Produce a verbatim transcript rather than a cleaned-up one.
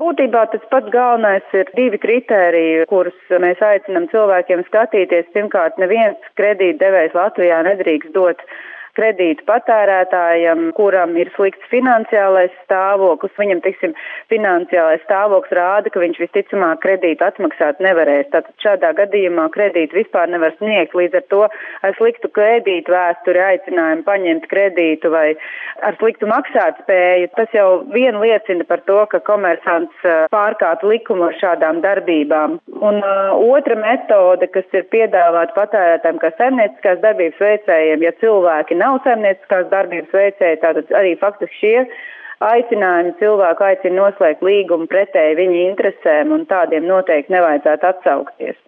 Būtībā tas pats galvenais ir divi kritēriji, kurus mēs aicinām cilvēkiem skatīties. Pirmkārt, neviens kredītdevējs Latvijā nedrīkst dot kredītu patērētājam, kuram ir slikts finansiālais stāvoklis. Viņam, tiksim, finansiālais stāvoklis rāda, ka viņš visticamāk kredītu atmaksāt nevarēs. Tātad šādā gadījumā kredītu vispār nevar sniegt. Līdz ar to ar sliktu kredītu vēsturi aicinājumu paņemt kredītu vai ar sliktu maksāt spēju, tas jau vien liecina par to, ka komersants pārkāp likumu ar šādām darbībām. Un uh, otra metode, kas ir piedāvāta patērētājiem kā saimnieciskās darbības veicējiem, ja cilvēki nav saimnieciskās darbības veicēji, tātad arī faktiski šie aicinājumi cilvēku aicina noslēgt līgumu pretēji viņa interesēm, un tādiem noteikti nevajadzētu atsaukties.